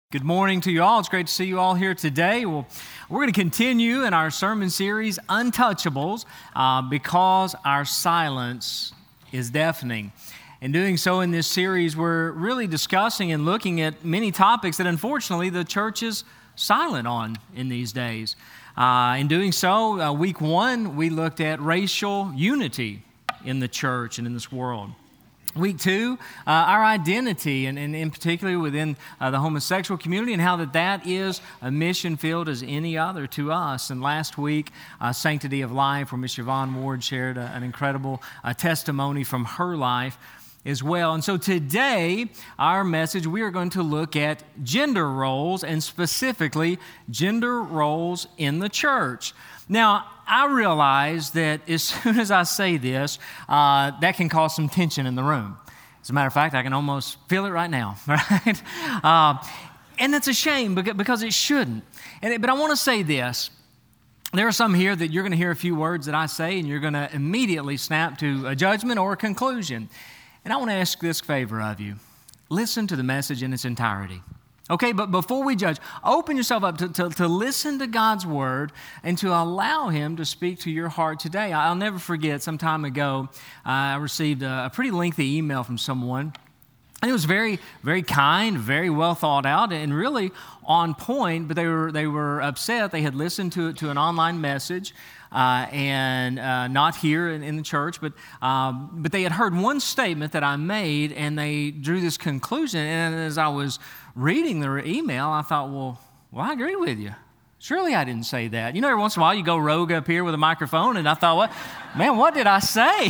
Good morning to you all. It's great to see you all here today. Well, we're going to continue in our sermon series, Untouchables, because our silence is deafening. In doing so in this series, we're really discussing and looking at many topics that unfortunately the church is silent on in these days. In doing so, week one, we looked at racial unity in the church and in this world. Week two, our identity, and in particular within the homosexual community, and how that is a mission field as any other to us. And last week, Sanctity of Life, where Miss Yvonne Ward shared an incredible testimony from her life as well. And so today, our message, we are going to look at gender roles, and specifically gender roles in the church. Now, I realize that as soon as I say this, that can cause some tension in the room. As a matter of fact, I can almost feel it right now, right? And that's a shame because it shouldn't. But I want to say this. There are some here that you're going to hear a few words that I say, and you're going to immediately snap to a judgment or a conclusion. And I want to ask this favor of you. Listen to the message in its entirety. Okay, but before we judge, open yourself up to listen to God's Word and to allow Him to speak to your heart today. I'll never forget, some time ago, I received a pretty lengthy email from someone. And it was very, very kind, very well thought out, and really on point, but they were upset. They had listened to an online message, and not here in the church, but they had heard one statement that I made, and they drew this conclusion. And as I was reading their email, I thought, well, I agree with you. Surely I didn't say that. You know, every once in a while you go rogue up here with a microphone, and I thought, what did I say?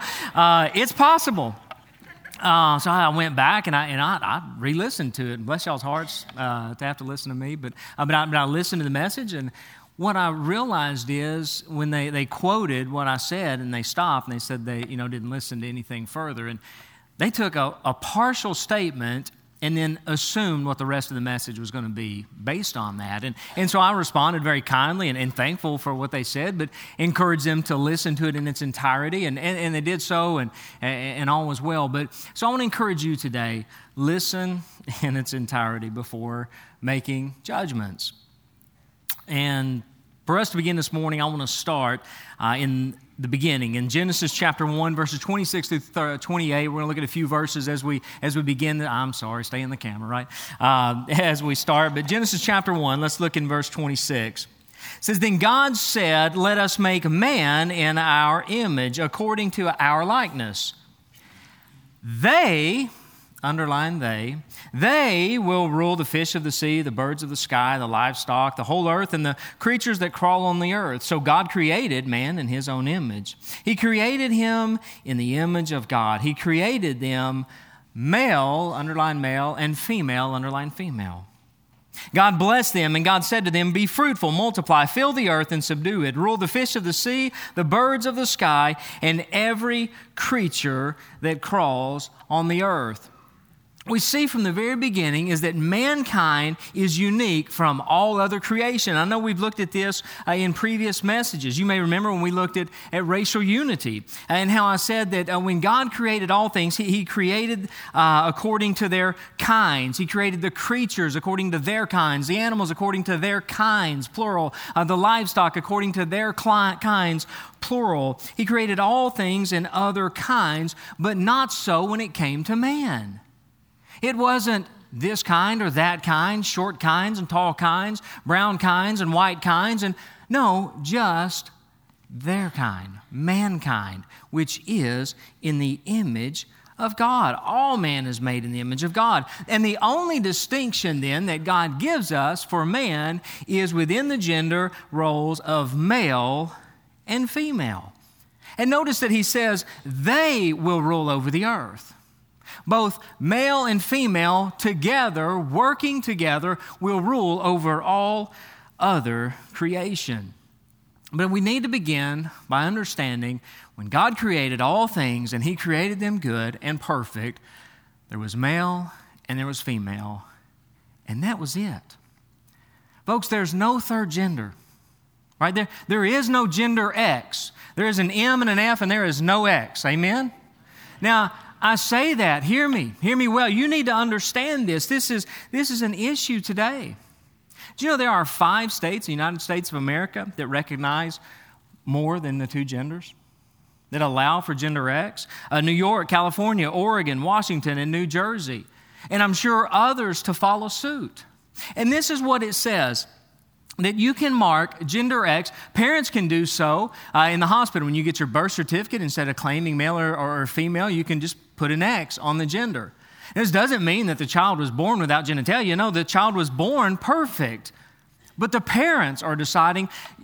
It's possible. So I went back and I re-listened to it. Bless y'all's hearts to have to listen to me, but I listened to the message, and what I realized is when they quoted what I said and they stopped and they said they didn't listen to anything further, and they took a partial statement and then assumed what the rest of the message was going to be based on that. And so I responded very kindly and thankful for what they said, but encouraged them to listen to it in its entirety, and they did so, and all was well. But so I want to encourage you today, listen in its entirety before making judgments. And for us to begin this morning, I want to start in the beginning. In Genesis chapter 1, verses 26 through 28, we're going to look at a few verses as we begin. I'm sorry, stay in the camera, right? As we start. But Genesis chapter 1, let's look in verse 26. It says, "Then God said, 'Let us make man in our image, according to our likeness. They,'" underline they will rule the fish of the sea, the birds of the sky, the livestock, the whole earth, and the creatures that crawl on the earth. So God created man in His own image. He created him in the image of God. He created them male, underline male, and female, underline female. God blessed them, and God said to them, 'Be fruitful, multiply, fill the earth, and subdue it. Rule the fish of the sea, the birds of the sky, and every creature that crawls on the earth.'" We see from the very beginning is that mankind is unique from all other creation. I know we've looked at this in previous messages. You may remember when we looked at racial unity and how I said that when God created all things, He created according to their kinds. He created the creatures according to their kinds, the animals according to their kinds, plural, the livestock according to their kinds, plural. He created all things in other kinds, but not so when it came to man. It wasn't this kind or that kind, short kinds and tall kinds, brown kinds and white kinds, and no, just their kind, mankind, which is in the image of God. All man is made in the image of God. And the only distinction then that God gives us for man is within the gender roles of male and female. And notice that He says they will rule over the earth. Both male and female together, working together, will rule over all other creation. But we need to begin by understanding when God created all things and He created them good and perfect, there was male and there was female, and that was it. Folks, there's no third gender, right? There is no gender X. There is an M and an F, and there is no X. Amen? Now, I say that. Hear me well. You need to understand this. This is an issue today. Do you know there are 5 states in the United States of America that recognize more than the 2 genders, that allow for gender X? New York, California, Oregon, Washington, and New Jersey. And I'm sure others to follow suit. And this is what it says, that you can mark gender X. Parents can do so in the hospital. When you get your birth certificate, instead of claiming male or female, you can just put an X on the gender. This doesn't mean that the child was born without genitalia. No, the child was born perfect. But the parents are deciding,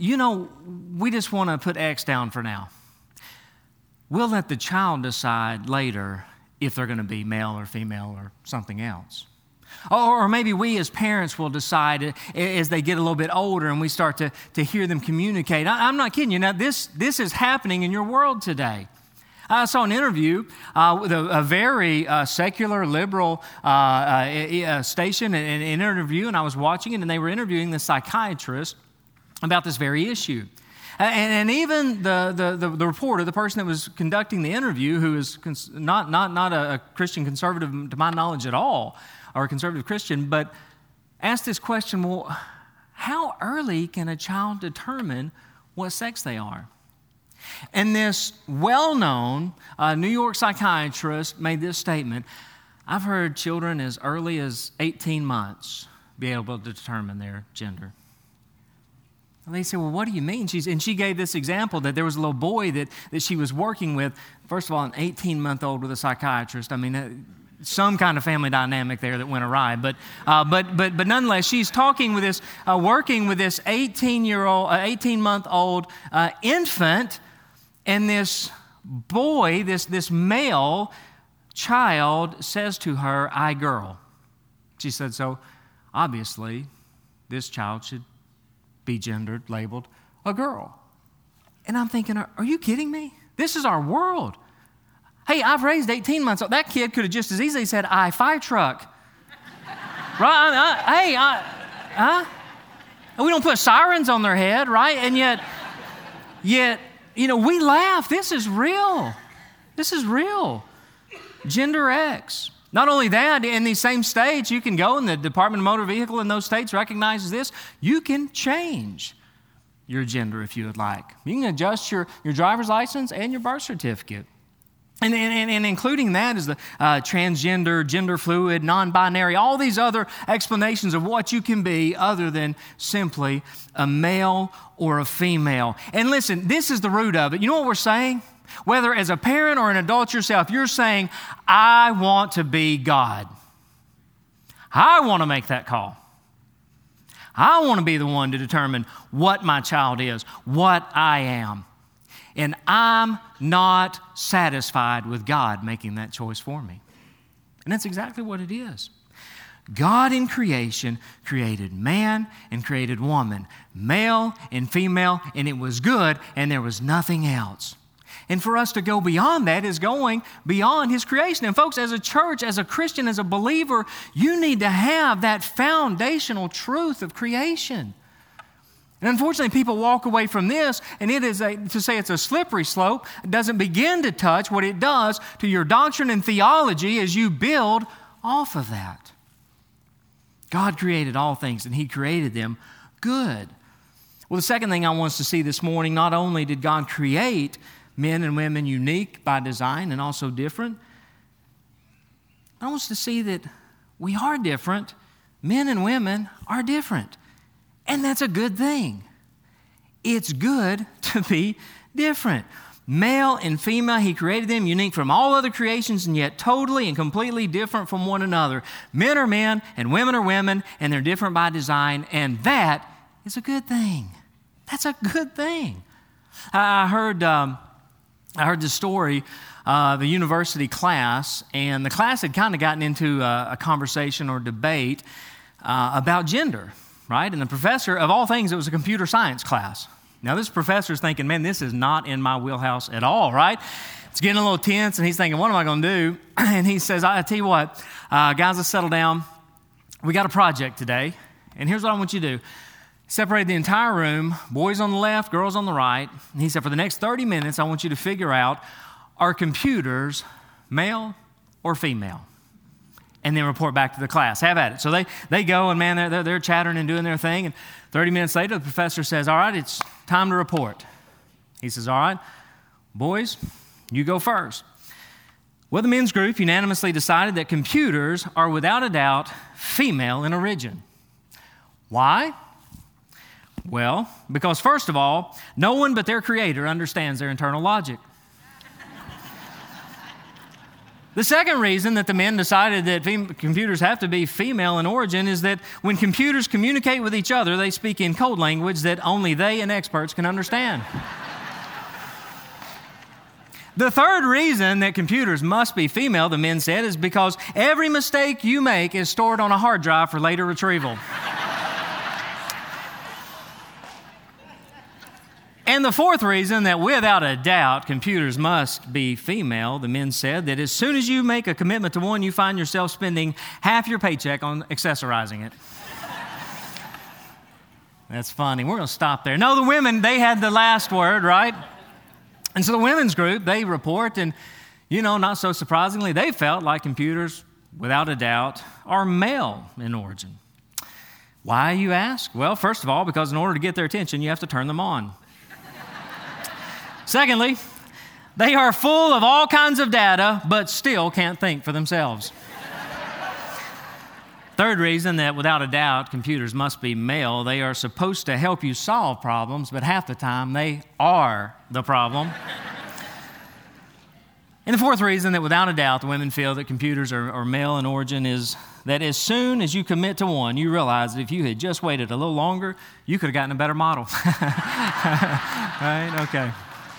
we just want to put X down for now. We'll let the child decide later if they're going to be male or female or something else. Or maybe we as parents will decide as they get a little bit older and we start to hear them communicate. I'm not kidding you. Now, this is happening in your world today. I saw an interview with a very secular, liberal station, an interview, and I was watching it, and they were interviewing the psychiatrist about this very issue. And even the reporter, the person that was conducting the interview, who is not a Christian conservative to my knowledge at all, or a conservative Christian, but asked this question, well, how early can a child determine what sex they are? And this well-known New York psychiatrist made this statement: I've heard children as early as 18 months be able to determine their gender. And they said, well, what do you mean? She gave this example that there was a little boy that she was working with. First of all, an 18-month-old with a psychiatrist. I mean, some kind of family dynamic there that went awry. But nonetheless, she's talking with this, working with this 18-month-old infant, and this boy, this male child says to her, "I girl." She said, so obviously this child should be gendered, labeled a girl. And I'm thinking, are you kidding me? This is our world. Hey, I've raised 18 months old. That kid could have just as easily said, "I fire truck." Right? We don't put sirens on their head, right? And yet, we laugh. This is real. This is real. Gender X. Not only that, in these same states, you can go, and the Department of Motor Vehicle in those states recognizes this. You can change your gender if you would like. You can adjust your driver's license and your birth certificate. And including that is the transgender, gender fluid, non-binary, all these other explanations of what you can be other than simply a male or a female. And listen, this is the root of it. You know what we're saying? Whether as a parent or an adult yourself, you're saying, I want to be God. I want to make that call. I want to be the one to determine what my child is, what I am. And I'm not satisfied with God making that choice for me. And that's exactly what it is. God in creation created man and created woman, male and female, and it was good, and there was nothing else. And for us to go beyond that is going beyond His creation. And folks, as a church, as a Christian, as a believer, you need to have that foundational truth of creation. And unfortunately, people walk away from this, and it is to say it's a slippery slope. It doesn't begin to touch what it does to your doctrine and theology as you build off of that. God created all things, and He created them good. Well, the second thing I want us to see this morning, not only did God create men and women unique by design and also different, I want us to see that we are different. Men and women are different. And that's a good thing. It's good to be different. Male and female, He created them unique from all other creations and yet totally and completely different from one another. Men are men and women are women, and they're different by design, and that is a good thing. That's a good thing. I heard the story of a university class, and the class had kind of gotten into a conversation or debate about gender. Right? And the professor, of all things, it was a computer science class. Now, this professor's thinking, man, this is not in my wheelhouse at all, right? It's getting a little tense, and he's thinking, what am I going to do? And he says, I tell you what, guys, let's settle down. We got a project today, and here's what I want you to do. Separate the entire room, boys on the left, girls on the right. And he said, for the next 30 minutes, I want you to figure out, are computers male or female? And then report back to the class. Have at it. So they go, and man, they're chattering and doing their thing. And 30 minutes later, the professor says, all right, it's time to report. He says, all right, boys, you go first. Well, the men's group unanimously decided that computers are without a doubt female in origin. Why? Well, because first of all, no one but their creator understands their internal logic. The second reason that the men decided that computers have to be female in origin is that when computers communicate with each other, they speak in code language that only they and experts can understand. The third reason that computers must be female, the men said, is because every mistake you make is stored on a hard drive for later retrieval. And the fourth reason that without a doubt computers must be female, the men said, that as soon as you make a commitment to one, you find yourself spending half your paycheck on accessorizing it. That's funny. We're going to stop there. No, the women, they had the last word, right? And so the women's group, they report, and, not so surprisingly, they felt like computers, without a doubt, are male in origin. Why, you ask? Well, first of all, because in order to get their attention, you have to turn them on. Secondly, they are full of all kinds of data, but still can't think for themselves. Third reason that without a doubt computers must be male, they are supposed to help you solve problems, but half the time they are the problem. And the fourth reason that without a doubt the women feel that computers are male in origin is that as soon as you commit to one, you realize that if you had just waited a little longer, you could have gotten a better model. Right? Okay.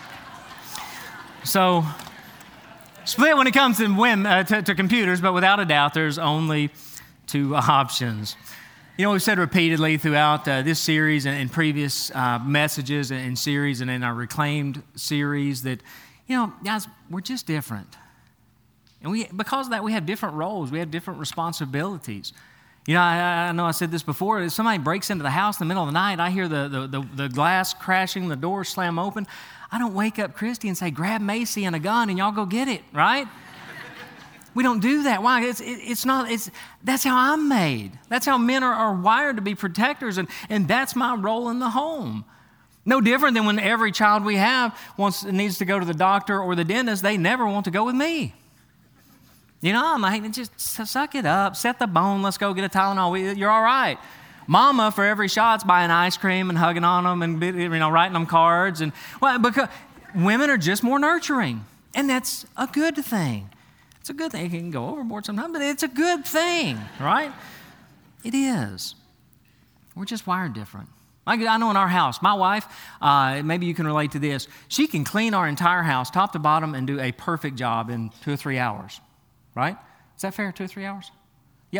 So, split when it comes to women, to computers, but without a doubt, there's only two options. We've said repeatedly throughout this series and in previous messages and series and in our Reclaimed series that, guys, we're just different. And because of that, we have different roles. We have different responsibilities. I know I said this before. If somebody breaks into the house in the middle of the night, I hear the glass crashing, the door slam open. I don't wake up Christy and say, grab Macy and a gun and y'all go get it, right? We don't do that. Why? That's how I'm made. That's how men are wired to be protectors, and that's my role in the home. No different than when every child we have needs to go to the doctor or the dentist, they never want to go with me. I'm like, just suck it up, set the bone, let's go get a Tylenol, you're all right. Mama, for every shot's buying ice cream and hugging on them and writing them cards. Because women are just more nurturing, and that's a good thing. It's a good thing. It can go overboard sometimes, but it's a good thing, right? It is. We're just wired different. I know in our house, my wife, maybe you can relate to this, she can clean our entire house, top to bottom, and do a perfect job in 2 or 3 hours, right? Is that fair, 2 or 3 hours? Yep.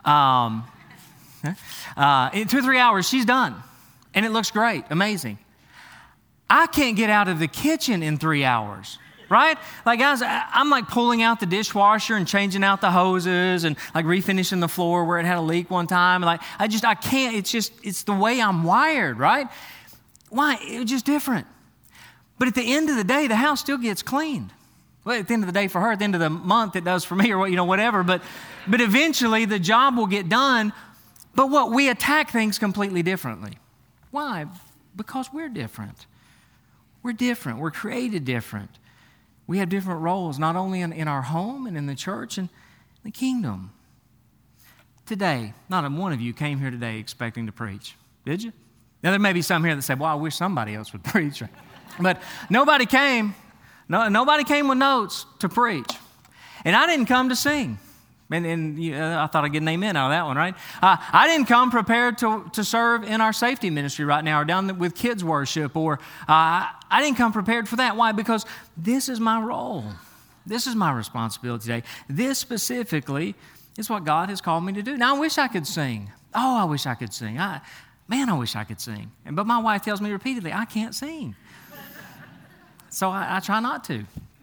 In 2 or 3 hours, she's done. And it looks great, amazing. I can't get out of the kitchen in 3 hours, right? Like, guys, I'm like pulling out the dishwasher and changing out the hoses and like refinishing the floor where it had a leak one time. Like, I can't, it's the way I'm wired, right? Why? It's just different. But at the end of the day, the house still gets cleaned. Well, at the end of the day for her, at the end of the month, it does for me or whatever. But eventually the job will get done. But we attack things completely differently. Why? Because we're different. We're different. We're created different. We have different roles, not only in our home and in the church and the kingdom. Today, not one of you came here today expecting to preach, did you? Now, there may be some here that say, well, I wish somebody else would preach. But nobody came. Nobody came with notes to preach. And I didn't come to sing. And I thought I'd get an amen out of that one, right? I didn't come prepared to serve in our safety ministry right now or down with kids worship, or I didn't come prepared for that. Why? Because this is my role. This is my responsibility today. This specifically is what God has called me to do. Now, I wish I could sing. Oh, I wish I could sing. I wish I could sing. But my wife tells me repeatedly, I can't sing. So I try not to.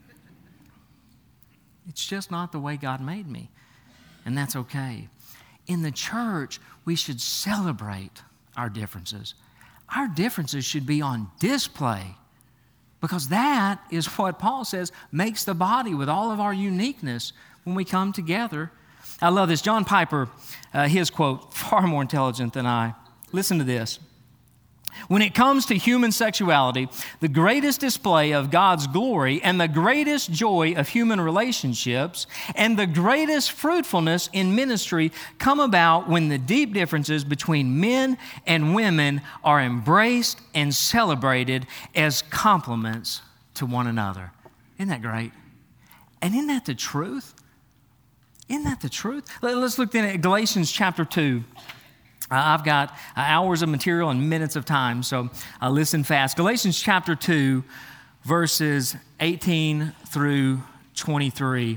It's just not the way God made me. And that's okay. In the church, we should celebrate our differences. Our differences should be on display because that is what Paul says makes the body with all of our uniqueness when we come together. I love this. John Piper, his quote, far more intelligent than I. Listen to this. When it comes to human sexuality, the greatest display of God's glory and the greatest joy of human relationships and the greatest fruitfulness in ministry come about when the deep differences between men and women are embraced and celebrated as compliments to one another. Isn't that great? And isn't that the truth? Isn't that the truth? Let's look then at Galatians chapter 2. I've got hours of material and minutes of time, so listen fast. Galatians chapter 2, verses 18 through 23.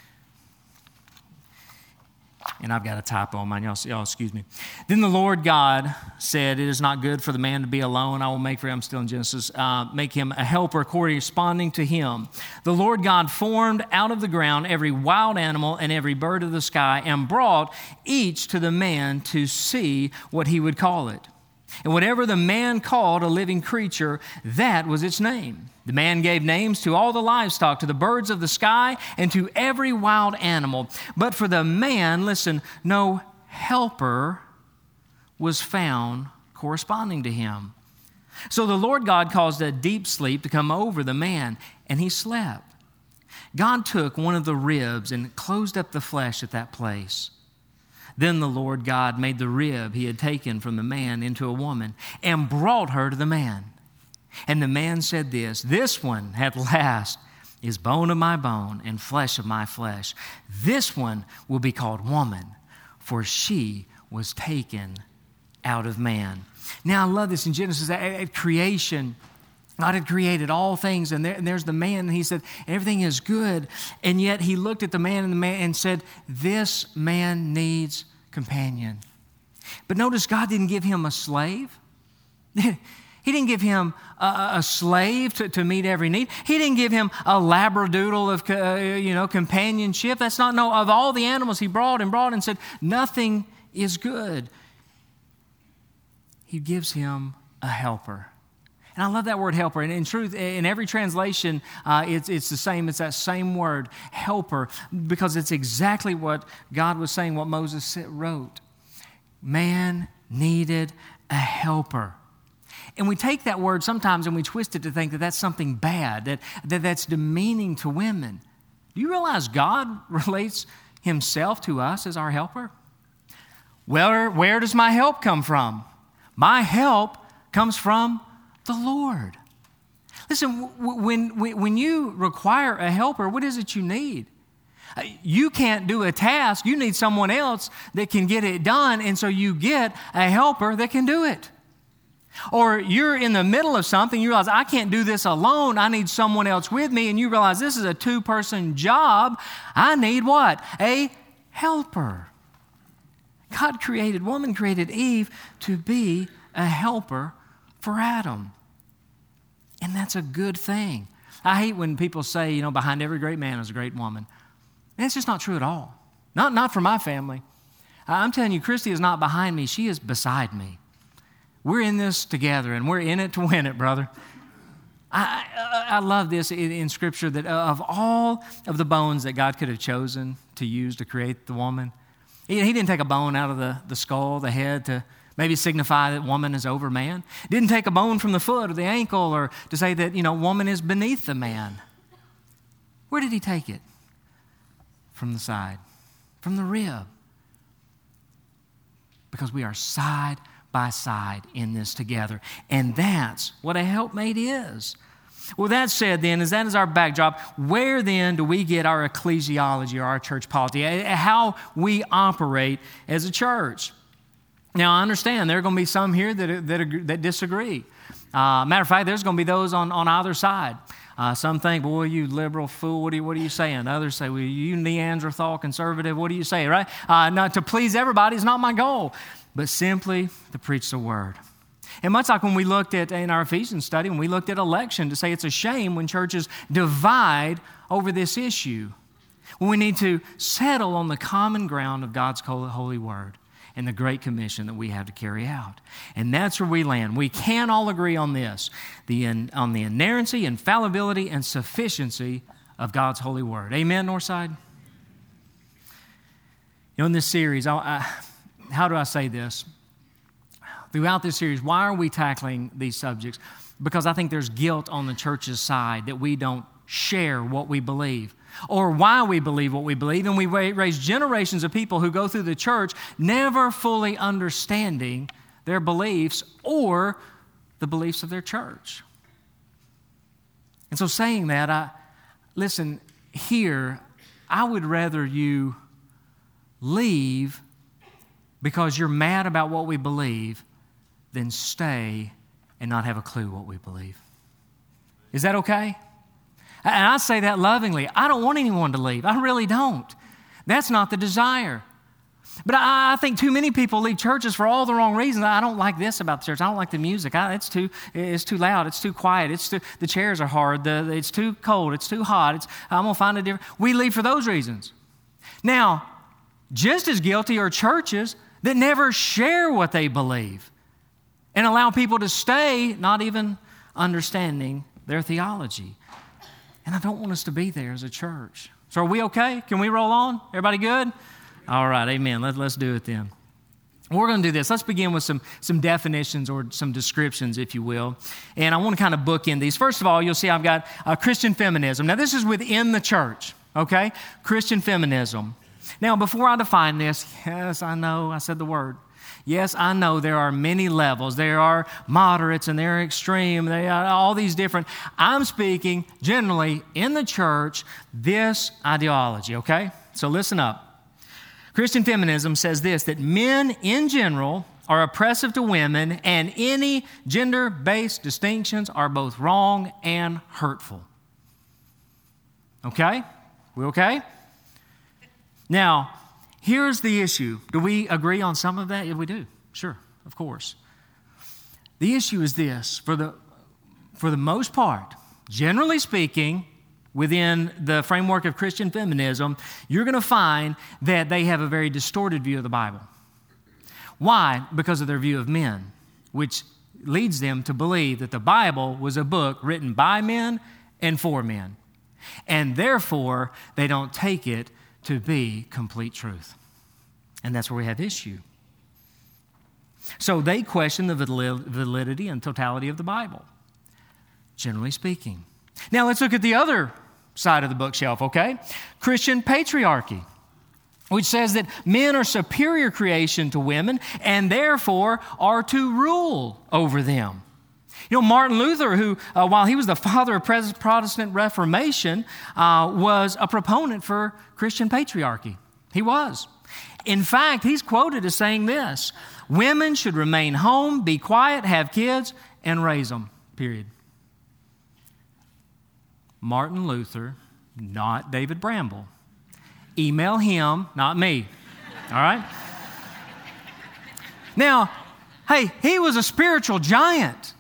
And I've got a typo on mine. Y'all excuse me. Then the Lord God said, "It is not good for the man to be alone. I will make for him," still in Genesis, "make him a helper corresponding to him. The Lord God formed out of the ground every wild animal and every bird of the sky and brought each to the man to see what he would call it. And whatever the man called a living creature, that was its name. The man gave names to all the livestock, to the birds of the sky, and to every wild animal. But for the man, listen, no helper was found corresponding to him. So the Lord God caused a deep sleep to come over the man, and he slept. God took one of the ribs and closed up the flesh at that place. Then the Lord God made the rib he had taken from the man into a woman and brought her to the man. And the man said this one at last is bone of my bone and flesh of my flesh. This one will be called woman, for she was taken out of man." Now I love this in Genesis, at creation, God had created all things, and there's the man, and he said, everything is good. And yet he looked at the man and said, this man needs companion. But notice God didn't give him a slave. He didn't give him a slave to meet every need. He didn't give him a labradoodle of companionship. That's not, no, of all the animals he brought and said, nothing is good. He gives him a helper. And I love that word helper. And in truth, in every translation, it's the same. It's that same word, helper, because it's exactly what God was saying, what Moses wrote. Man needed a helper. And we take that word sometimes and we twist it to think that that's something bad, that's demeaning to women. Do you realize God relates himself to us as our helper? Where does my help come from? My help comes from the Lord. Listen, when you require a helper, what is it you need? You can't do a task. You need someone else that can get it done, and so you get a helper that can do it. Or you're in the middle of something, you realize, I can't do this alone. I need someone else with me, and you realize this is a two-person job. I need what? A helper. Woman created Eve to be a helper for Adam. And that's a good thing. I hate when people say, behind every great man is a great woman. And it's just not true at all. Not for my family. I'm telling you, Christy is not behind me. She is beside me. We're in this together, and we're in it to win it, brother. I love this in Scripture, that of all of the bones that God could have chosen to use to create the woman, he didn't take a bone out of the skull, the head, to maybe signify that woman is over man. Didn't take a bone from the foot or the ankle, or to say that, woman is beneath the man. Where did he take it? From the side, from the rib. Because we are side by side in this together. And that's what a helpmate is. Well, that said then, as that is our backdrop, where then do we get our ecclesiology or our church polity, how we operate as a church? Now, I understand there are going to be some here that disagree. Matter of fact, there's going to be those on either side. Some think, boy, you liberal fool, what are you saying? Others say, well, you Neanderthal conservative, what do you say, right? Not to please everybody is not my goal, but simply to preach the word. And much like when we looked at, in our Ephesians study, when we looked at election, to say it's a shame when churches divide over this issue, when we need to settle on the common ground of God's holy word and the great commission that we have to carry out. And that's where we land. We can all agree on this, on the inerrancy, infallibility, and sufficiency of God's holy word. Amen, Northside? In this series, how do I say this? Throughout this series, why are we tackling these subjects? Because I think there's guilt on the church's side that we don't share what we believe or why we believe what we believe. And we raise generations of people who go through the church never fully understanding their beliefs or the beliefs of their church. And so saying that, listen, here, I would rather you leave because you're mad about what we believe than stay and not have a clue what we believe. Is that okay? And I say that lovingly. I don't want anyone to leave. I really don't. That's not the desire. But I think too many people leave churches for all the wrong reasons. I don't like this about the church. I don't like the music. It's too loud. It's too quiet. The chairs are hard. It's too cold. It's too hot. I'm going to find a different. We leave for those reasons. Now, just as guilty are churches that never share what they believe and allow people to stay not even understanding their theology. And I don't want us to be there as a church. So are we okay? Can we roll on? Everybody good? All right, amen. Let's do it then. We're going to do this. Let's begin with some definitions or some descriptions, if you will. And I want to kind of bookend these. First of all, you'll see I've got Christian feminism. Now, this is within the church, okay? Christian feminism. Now, before I define this, yes, I know, I said the word. Yes, I know there are many levels. There are moderates and there are extreme. They are all these different. I'm speaking generally in the church, this ideology, okay? So listen up. Christian feminism says this, that men in general are oppressive to women and any gender-based distinctions are both wrong and hurtful. Okay? We okay? Now, here's the issue. Do we agree on some of that? Yeah, we do. Sure, of course. The issue is this. For the most part, generally speaking, within the framework of Christian feminism, you're going to find that they have a very distorted view of the Bible. Why? Because of their view of men, which leads them to believe that the Bible was a book written by men and for men. And therefore, they don't take it to be complete truth. And that's where we have issue. So they question the validity and totality of the Bible, generally speaking. Now let's look at the other side of the bookshelf, okay? Christian patriarchy, which says that men are superior creation to women and therefore are to rule over them. You know, Martin Luther, who, while he was the father of Protestant Reformation, was a proponent for Christian patriarchy. He was. In fact, he's quoted as saying this, women should remain home, be quiet, have kids, and raise them, period. Martin Luther, not David Bramble. Email him, not me. All right? Now, hey, he was a spiritual giant.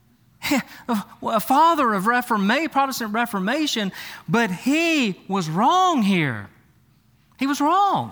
A father of Protestant Reformation, but he was wrong here. He was wrong.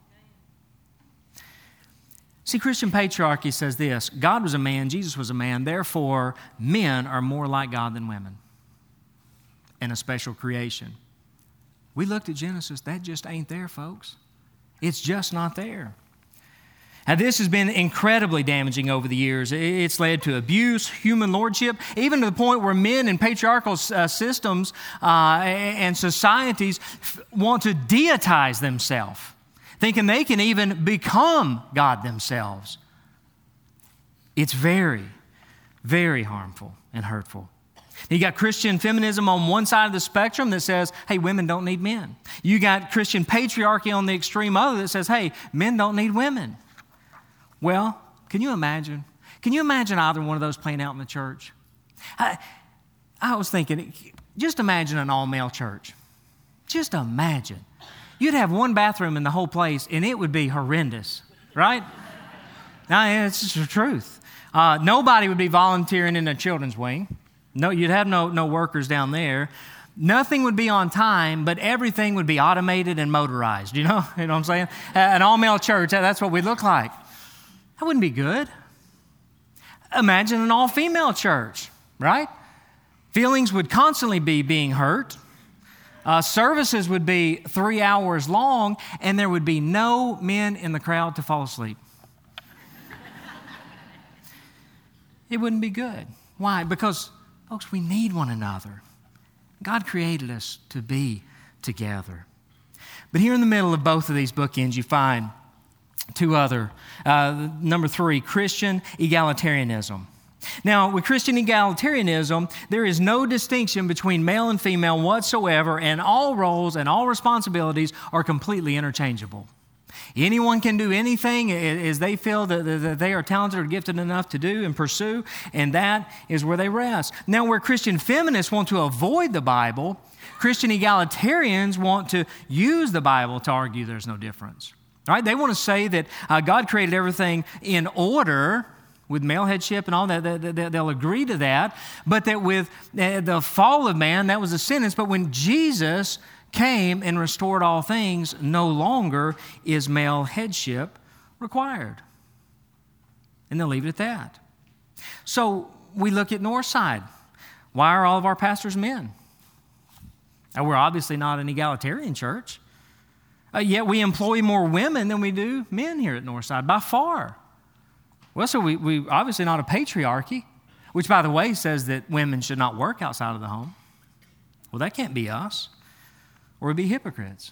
See, Christian patriarchy says this, God was a man, Jesus was a man, therefore men are more like God than women and a special creation. We looked at Genesis, that just ain't there, folks. It's just not there. Now, this has been incredibly damaging over the years. It's led to abuse, human lordship, even to the point where men in patriarchal systems and societies want to deitize themselves, thinking they can even become God themselves. It's very, very harmful and hurtful. You got Christian feminism on one side of the spectrum that says, hey, women don't need men. You got Christian patriarchy on the extreme other that says, hey, men don't need women. Well, can you imagine? Can you imagine either one of those playing out in the church? I was thinking, just imagine an all-male church. Just imagine. You'd have one bathroom in the whole place, and it would be horrendous, right? Now, it's just the truth. Nobody would be volunteering in a children's wing. No, you'd have no workers down there. Nothing would be on time, but everything would be automated and motorized. You know what I'm saying? An all-male church, that's what we look like. That wouldn't be good. Imagine an all-female church, right? Feelings would constantly be being hurt. Services would be 3 hours long, and there would be no men in the crowd to fall asleep. It wouldn't be good. Why? Because, folks, we need one another. God created us to be together. But here in the middle of both of these bookends, you find two other. Number 3, Christian egalitarianism. Now, with Christian egalitarianism, there is no distinction between male and female whatsoever, and all roles and all responsibilities are completely interchangeable. Anyone can do anything as they feel that they are talented or gifted enough to do and pursue, and that is where they rest. Now, where Christian feminists want to avoid the Bible, Christian egalitarians want to use the Bible to argue there's no difference. Right? They want to say that God created everything in order with male headship and all that, they'll agree to that, but that with the fall of man, that was a sentence. But when Jesus came and restored all things, no longer is male headship required. And they'll leave it at that. So we look at Northside. Why are all of our pastors men? Now, we're obviously not an egalitarian church. Yet we employ more women than we do men here at Northside, by far. Well, so we obviously not a patriarchy, which, by the way, says that women should not work outside of the home. Well, that can't be us, or we'd be hypocrites.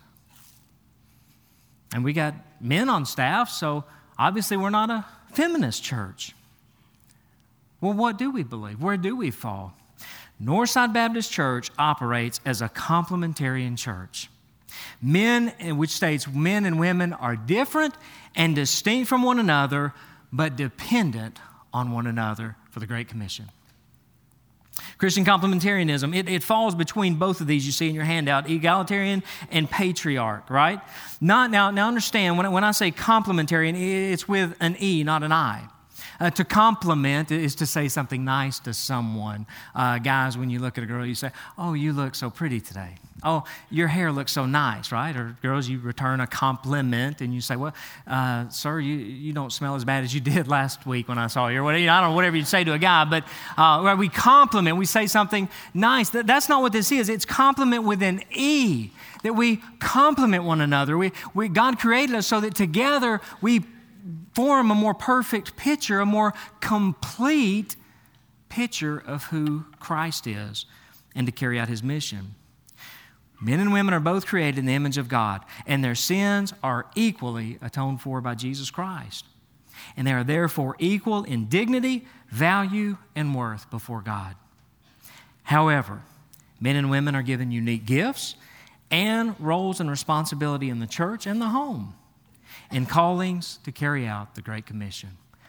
And we got men on staff, so obviously we're not a feminist church. Well, what do we believe? Where do we fall? Northside Baptist Church operates as a complementarian church. Which states men and women are different and distinct from one another, but dependent on one another for the Great Commission. Christian complementarianism, it falls between both of these you see in your handout, egalitarian and patriarch, right? Now understand, when I say complementarian, it's with an E, not an I. To compliment is to say something nice to someone. Guys, when you look at a girl, you say, "Oh, you look so pretty today." "Oh, your hair looks so nice," right? Or girls, you return a compliment and you say, "Well, sir, you don't smell as bad as you did last week when I saw you." Or whatever, I don't know, whatever you say to a guy, but where we compliment, we say something nice. That's not what this is. It's compliment with an E, that we compliment one another. God created us so that together we form a more perfect picture, a more complete picture of who Christ is and to carry out his mission. Men and women are both created in the image of God, and their sins are equally atoned for by Jesus Christ. And they are therefore equal in dignity, value, and worth before God. However, men and women are given unique gifts and roles and responsibility in the church and the home, and callings to carry out the Great Commission.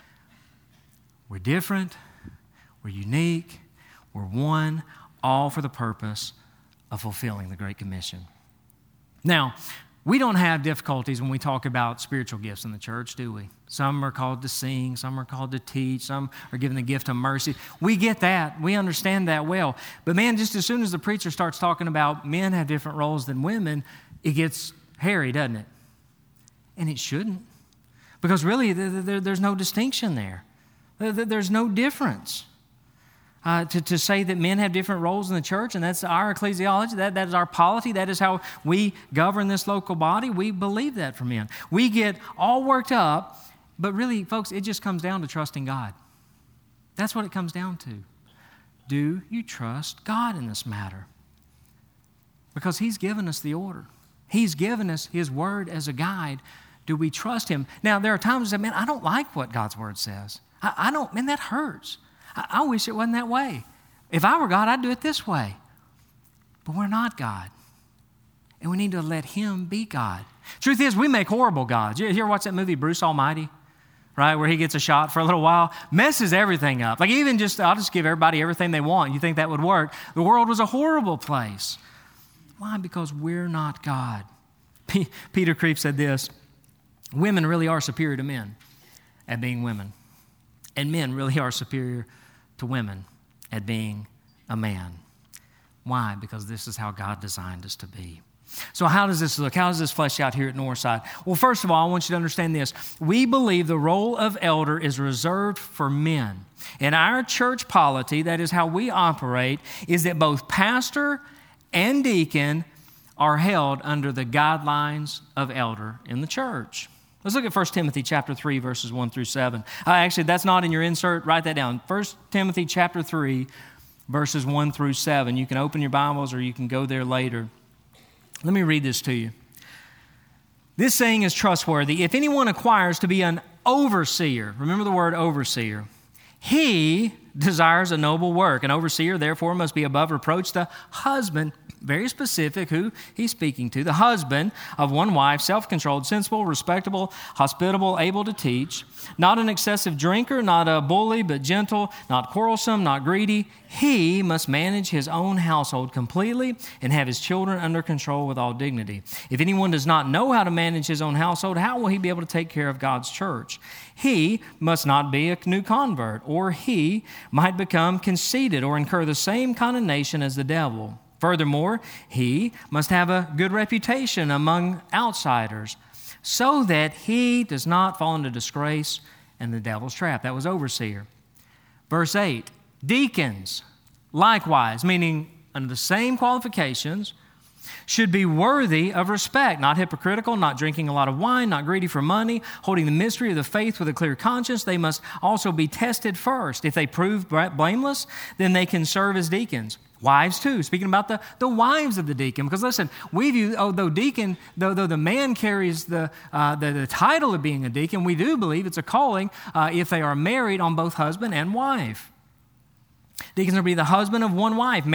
We're different, we're unique, we're one, all for the purpose of fulfilling the Great Commission. Now, we don't have difficulties when we talk about spiritual gifts in the church, do we? Some are called to sing, some are called to teach, some are given the gift of mercy. We get that, we understand that well. But man, just as soon as the preacher starts talking about men have different roles than women, it gets hairy, doesn't it? And it shouldn't, because really there's no distinction there. There's no difference. To say that men have different roles in the church, and that's our ecclesiology, that is our polity, that is how we govern this local body, we believe that for men. We get all worked up, but really, folks, it just comes down to trusting God. That's what it comes down to. Do you trust God in this matter? Because he's given us the order. He's given us his word as a guide. Do we trust him? Now, there are times I say, man, I don't like what God's word says. I don't, man, that hurts. I wish it wasn't that way. If I were God, I'd do it this way. But we're not God. And we need to let him be God. Truth is, we make horrible gods. You ever watch that movie, Bruce Almighty? Right, where he gets a shot for a little while, messes everything up. Like even I'll just give everybody everything they want. You think that would work? The world was a horrible place. Why? Because we're not God. Peter Kreeft said this: women really are superior to men at being women. And men really are superior to women at being a man. Why? Because this is how God designed us to be. So how does this look? How does this flesh out here at Northside? Well, first of all, I want you to understand this. We believe the role of elder is reserved for men. In our church polity, that is how we operate, is that both pastor and deacon are held under the guidelines of elder in the church. Let's look at 1 Timothy chapter 3, verses 1 through 7. Actually, that's not in your insert. Write that down. 1 Timothy chapter 3, verses 1 through 7. You can open your Bibles or you can go there later. Let me read this to you. This saying is trustworthy. If anyone acquires to be an overseer, remember the word overseer, he desires a noble work. An overseer, therefore, must be above reproach, the husband, very specific who he's speaking to, the husband of one wife, self-controlled, sensible, respectable, hospitable, able to teach, not an excessive drinker, not a bully, but gentle, not quarrelsome, not greedy. He must manage his own household completely and have his children under control with all dignity. If anyone does not know how to manage his own household, how will he be able to take care of God's church? He must not be a new convert, or he might become conceited or incur the same condemnation as the devil. Furthermore, he must have a good reputation among outsiders so that he does not fall into disgrace and the devil's trap. That was overseer. Verse 8, deacons, likewise, meaning under the same qualifications, should be worthy of respect, not hypocritical, not drinking a lot of wine, not greedy for money, holding the mystery of the faith with a clear conscience. They must also be tested first. If they prove blameless, then they can serve as deacons. Wives too, speaking about the wives of the deacon, because listen, we view, though the man carries the title of being a deacon, we do believe it's a calling if they are married on both husband and wife. Deacons are to be the husband of one wife,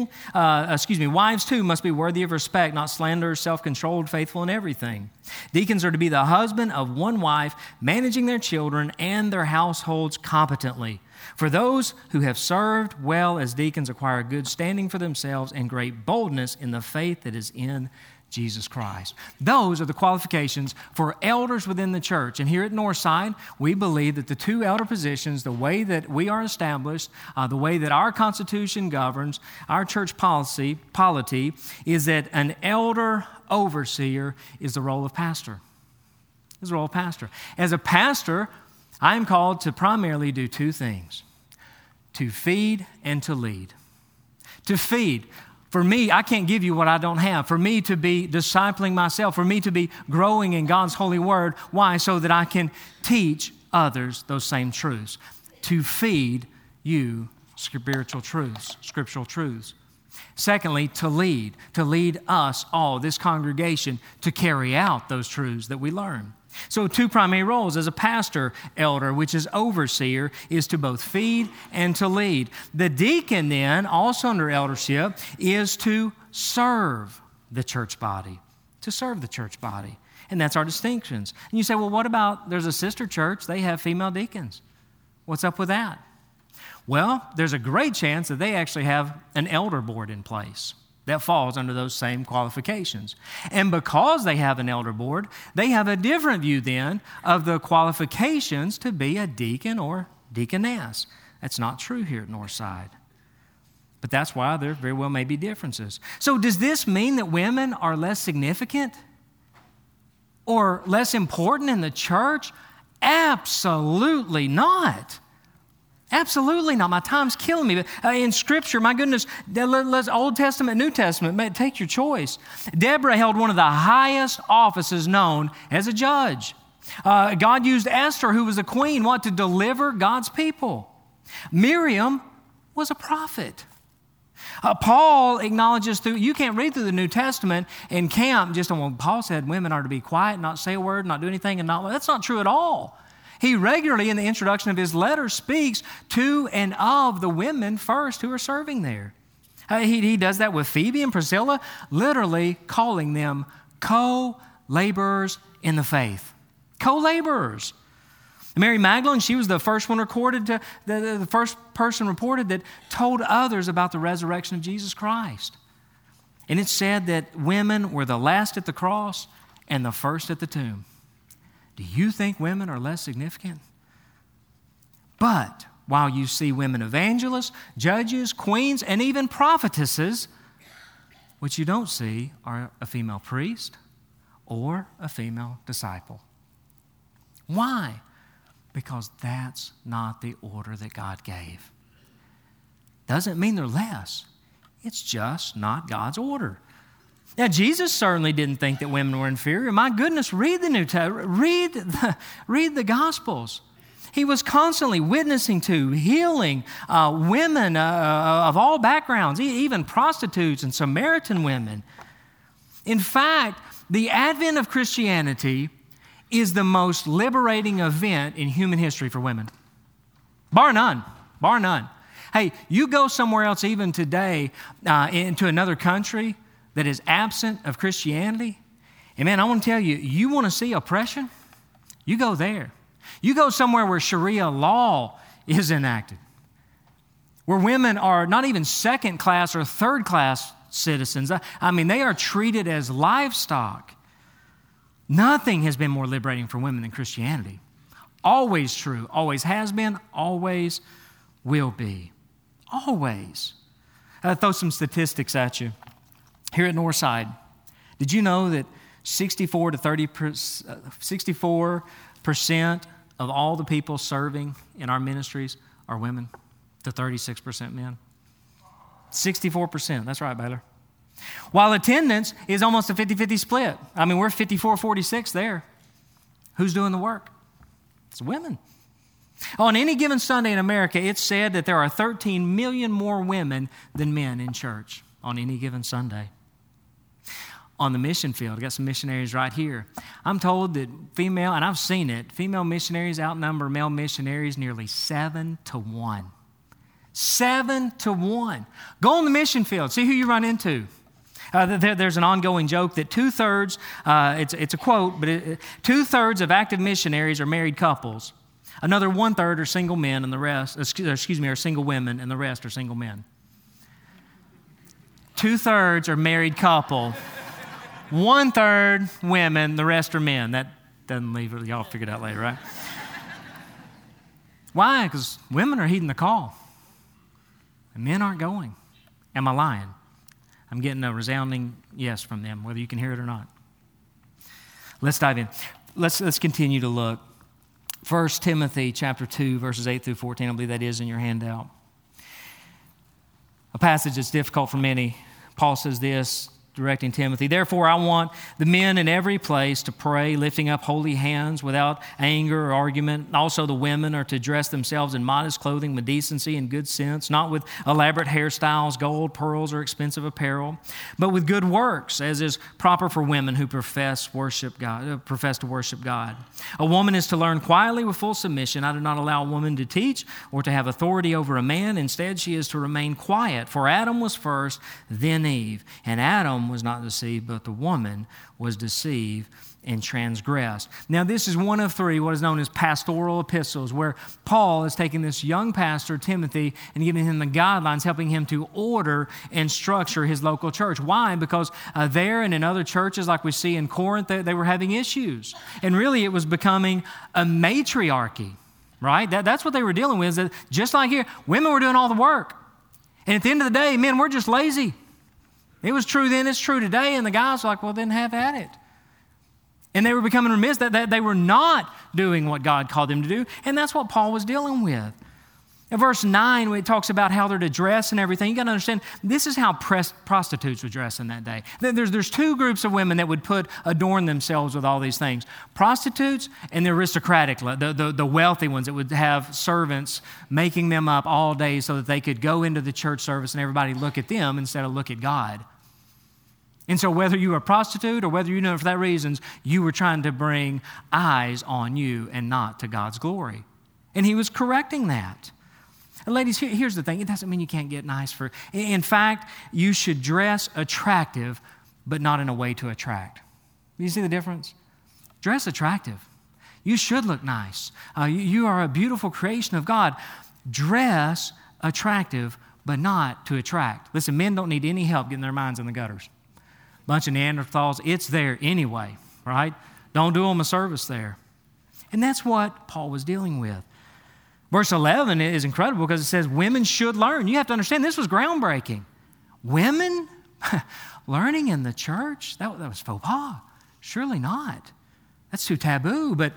wives too must be worthy of respect, not slanderers, self-controlled, faithful in everything. Deacons are to be the husband of one wife, managing their children and their households competently. For those who have served well as deacons acquire good standing for themselves and great boldness in the faith that is in Jesus Christ. Those are the qualifications for elders within the church. And here at Northside, we believe that the two elder positions, the way that we are established, the way that our Constitution governs, our church polity, is that an elder overseer is the role of pastor. Is the role of pastor. As a pastor, I am called to primarily do two things: to feed and to lead. To feed. For me, I can't give you what I don't have. For me to be discipling myself, for me to be growing in God's holy word. Why? So that I can teach others those same truths. To feed you spiritual truths, scriptural truths. Secondly, to lead us all, this congregation, to carry out those truths that we learn. So two primary roles as a pastor, elder, which is overseer, is to both feed and to lead. The deacon then, also under eldership, is to serve the church body. To serve the church body. And that's our distinctions. And you say, well, what about, there's a sister church, they have female deacons. What's up with that? Well, there's a great chance that they actually have an elder board in place that falls under those same qualifications. And because they have an elder board, they have a different view then of the qualifications to be a deacon or deaconess. That's not true here at Northside. But that's why there very well may be differences. So does this mean that women are less significant or less important in the church? Absolutely not. Absolutely not. My time's killing me. But in Scripture, my goodness, Old Testament, New Testament, take your choice. Deborah held one of the highest offices known as a judge. God used Esther, who was a queen, to deliver God's people. Miriam was a prophet. Paul acknowledges you can't read through the New Testament and camp just on, Paul said women are to be quiet, not say a word, not do anything, and not. That's not true at all. He regularly, in the introduction of his letter, speaks to and of the women first who are serving there. He does that with Phoebe and Priscilla, literally calling them co-laborers in the faith. Co-laborers. Mary Magdalene, she was the first one recorded, the first person reported that told others about the resurrection of Jesus Christ. And it's said that women were the last at the cross and the first at the tomb. Do you think women are less significant? But while you see women evangelists, judges, queens, and even prophetesses, what you don't see are a female priest or a female disciple. Why? Because that's not the order that God gave. Doesn't mean they're less. It's just not God's order. Now, Jesus certainly didn't think that women were inferior. My goodness, read the New Testament, read the Gospels. He was constantly witnessing to, healing women of all backgrounds, even prostitutes and Samaritan women. In fact, the advent of Christianity is the most liberating event in human history for women. Bar none, bar none. Hey, you go somewhere else even today into another country that is absent of Christianity, and man, I want to tell you, you want to see oppression? You go there. You go somewhere where Sharia law is enacted, where women are not even second class or third class citizens. I mean, they are treated as livestock. Nothing has been more liberating for women than Christianity. Always true, always has been, always will be. Always. I'll throw some statistics at you. Here at Northside, did you know that 64% of all the people serving in our ministries are women to 36% men? 64%, that's right, Baylor. While attendance is almost a 50-50 split. I mean, we're 54-46 there. Who's doing the work? It's women. On any given Sunday in America, it's said that there are 13 million more women than men in church on any given Sunday. On the mission field, I got some missionaries right here. I'm told that female, and I've seen it, female missionaries outnumber male missionaries nearly 7-1. 7-1. Go on the mission field, see who you run into. There's an ongoing joke that 2/3, it's a quote, but 2/3 of active missionaries are married couples. Another 1/3 are single men, and the rest, are single women, and the rest are single men. 2/3 are married couple. 1/3 women, the rest are men. That doesn't leave it. Y'all figure it out later, right? Why? Because women are heeding the call. And men aren't going. Am I lying? I'm getting a resounding yes from them, whether you can hear it or not. Let's dive in. Let's continue to look. 1 Timothy chapter 2, verses 8 through 14. I believe that is in your handout. A passage that's difficult for many. Paul says this, directing Timothy, "Therefore I want the men in every place to pray, lifting up holy hands without anger or argument. Also the women are to dress themselves in modest clothing with decency and good sense, not with elaborate hairstyles, gold, pearls, or expensive apparel, but with good works, as is proper for women who profess to worship God. A woman is to learn quietly with full submission. I do not allow a woman to teach or to have authority over a man. Instead, she is to remain quiet. For Adam was first, then Eve. And Adam was not deceived, but the woman was deceived and transgressed." Now, this is one of three, what is known as pastoral epistles, where Paul is taking this young pastor, Timothy, and giving him the guidelines, helping him to order and structure his local church. Why? Because there and in other churches, like we see in Corinth, they were having issues. And really, it was becoming a matriarchy, right? That's what they were dealing with. Is that just like here, women were doing all the work. And at the end of the day, men, we're just lazy. It was true then, it's true today, and the guys were like, well, then have at it. And they were becoming remiss that they were not doing what God called them to do, and that's what Paul was dealing with. In verse 9, when it talks about how they're to dress and everything, you got to understand, this is how prostitutes would dress in that day. There's two groups of women that would adorn themselves with all these things. Prostitutes and the aristocratic, the wealthy ones that would have servants making them up all day so that they could go into the church service and everybody look at them instead of look at God. And so whether you were a prostitute or whether you know it for that reasons, you were trying to bring eyes on you and not to God's glory. And he was correcting that. And ladies, here's the thing. It doesn't mean you can't get nice for. In fact, you should dress attractive, but not in a way to attract. You see the difference? Dress attractive. You should look nice. You are a beautiful creation of God. Dress attractive, but not to attract. Listen, men don't need any help getting their minds in the gutters. Bunch of Neanderthals, it's there anyway, right? Don't do them a service there. And that's what Paul was dealing with. Verse 11 is incredible because it says women should learn. You have to understand this was groundbreaking. Women learning in the church? That was faux pas. Surely not. That's too taboo. But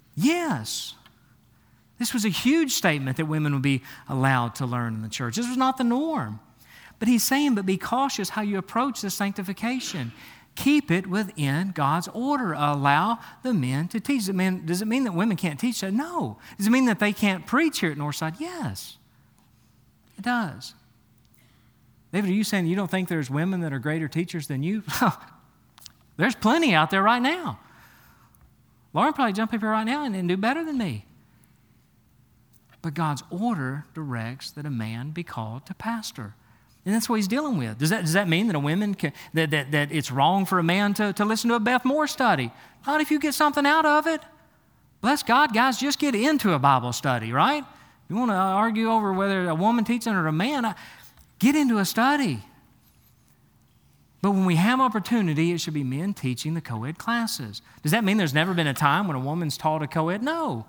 yes, this was a huge statement that women would be allowed to learn in the church. This was not the norm. But he's saying, but be cautious how you approach the sanctification. Keep it within God's order. Allow the men to teach. Does it mean that women can't teach that? No. Does it mean that they can't preach here at Northside? Yes, it does. David, are you saying you don't think there's women that are greater teachers than you? There's plenty out there right now. Lauren probably jump up here right now and do better than me. But God's order directs that a man be called to pastor. And that's what he's dealing with. Does that mean that a woman that it's wrong for a man to listen to a Beth Moore study? Not if you get something out of it. Bless God, guys, just get into a Bible study, right? You want to argue over whether a woman teaching or a man, get into a study. But when we have opportunity, it should be men teaching the co-ed classes. Does that mean there's never been a time when a woman's taught a co-ed? No.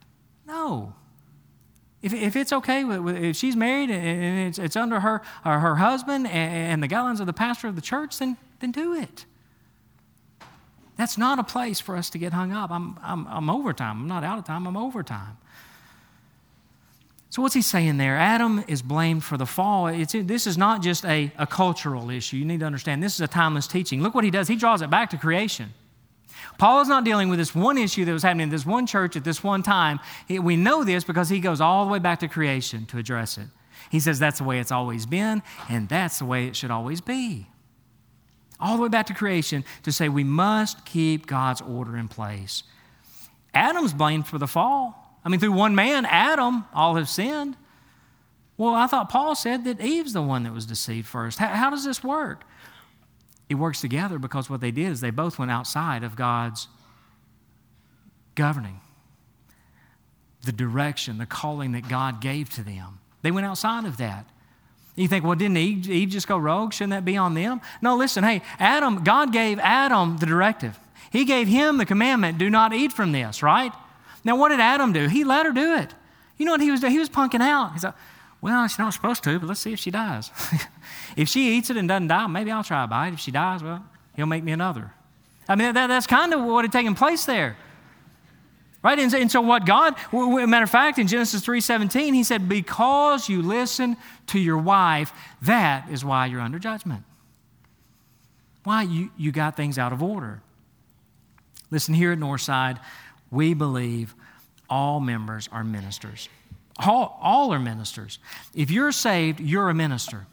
If it's okay, if she's married and it's under her husband and the guidelines of the pastor of the church, then do it. That's not a place for us to get hung up. I'm overtime. I'm not out of time. I'm overtime. So what's he saying there? Adam is blamed for the fall. This is not just a cultural issue. You need to understand this is a timeless teaching. Look what he does. He draws it back to creation. Paul is not dealing with this one issue that was happening in this one church at this one time. We know this because he goes all the way back to creation to address it. He says that's the way it's always been, and that's the way it should always be. All the way back to creation to say we must keep God's order in place. Adam's blamed for the fall. Through one man, Adam, all have sinned. Well, I thought Paul said that Eve's the one that was deceived first. How does this work? It works together because what they did is they both went outside of God's governing, the direction, the calling that God gave to them. They went outside of that. You think, well, didn't Eve just go rogue? Shouldn't that be on them? No, listen, hey, God gave Adam the directive. He gave him the commandment, do not eat from this, right? Now, what did Adam do? He let her do it. You know what he was doing? He was punking out. He's like, well, she's not supposed to, but let's see if she dies. If she eats it and doesn't die, maybe I'll try a bite. If she dies, well, he'll make me another. That's kind of what had taken place there. Right? And so what God, matter of fact, in Genesis 3:17, he said, because you listen to your wife, that is why you're under judgment. Why? You got things out of order. Listen, here at Northside, we believe all members are ministers. All are ministers. If you're saved, you're a minister.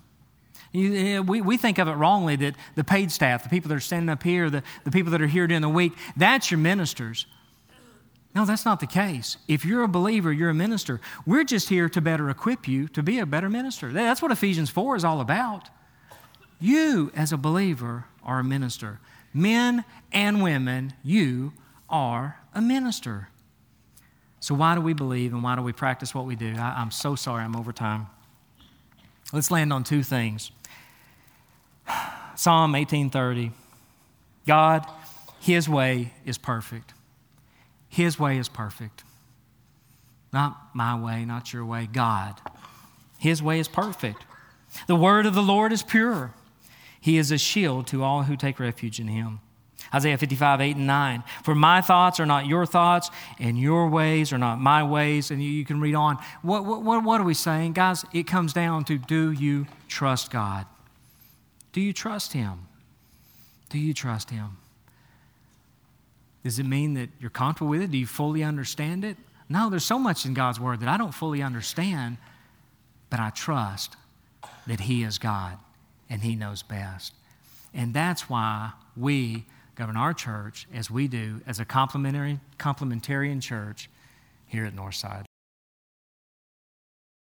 We think of it wrongly that the paid staff, the people that are standing up here, the people that are here during the week, that's your ministers. No, that's not the case. If you're a believer, you're a minister. We're just here to better equip you to be a better minister. That's what Ephesians 4 is all about. You, as a believer, are a minister. Men and women, you are a minister. So why do we believe and why do we practice what we do? I'm so sorry I'm over time. Let's land on two things. Psalm 18:30. God, His way is perfect. His way is perfect. Not my way, not your way. God. His way is perfect. The word of the Lord is pure. He is a shield to all who take refuge in Him. Isaiah 55:8-9. For my thoughts are not your thoughts, and your ways are not my ways. And you can read on. What are we saying? Guys, it comes down to, do you trust God? Do you trust Him? Do you trust Him? Does it mean that you're comfortable with it? Do you fully understand it? No, there's so much in God's Word that I don't fully understand, but I trust that He is God and He knows best. And that's why we govern our church as we do as a complementarian church here at Northside.